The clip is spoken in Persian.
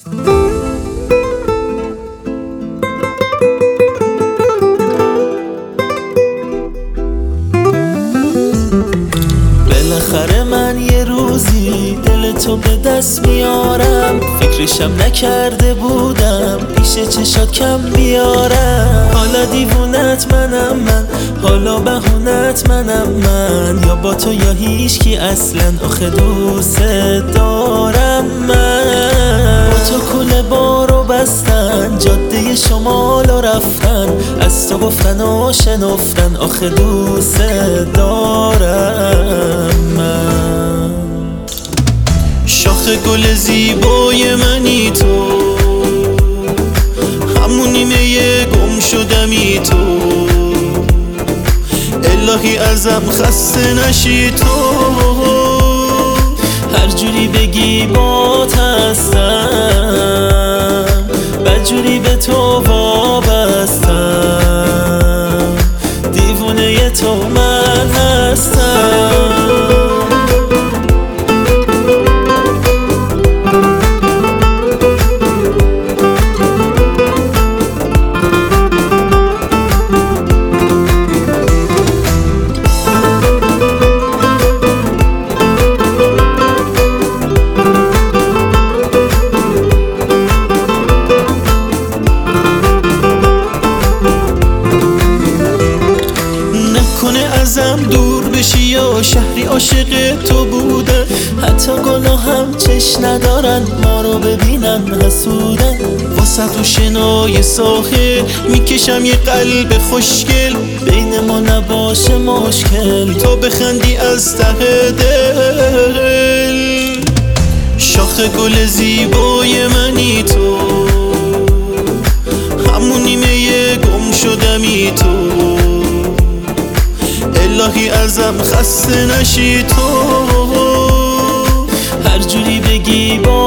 بالاخره من یه روزی دل تو به دست میارم، فکرشم نکرده بودم پیش چشات کم بیارم. حالا دیوونت منم من، حالا بهونت منم من، یا با تو یا هیچکی اصلا، آخه دوست دارم من. با تو کوله بارو بستن، جاده شمالو رفتن، از تو گفتن و شنفتن، آخه دوست دارم من. شاخ گل زیبای منی تو، همون نیمه گم شدمی تو، الهی ازم خسته نشی تو. هر جوری بگی بات هستم، بدجوری به تو وابستم، دیوونه تو من هستم. ازم دور بشی یا شهری عاشق تو بودن، حتی گناهم چش ندارن ما رو ببینن حسودن. واسه تو شنای ساخه میکشم یه قلب خوشگل، بین ما نباشه مشکل، تو بخندی از ته دل. شاخ گل زیبای منی تو، همون نیمه گم شدمی تو، الهی ازم خسته نشی تو. هر جوری بگی با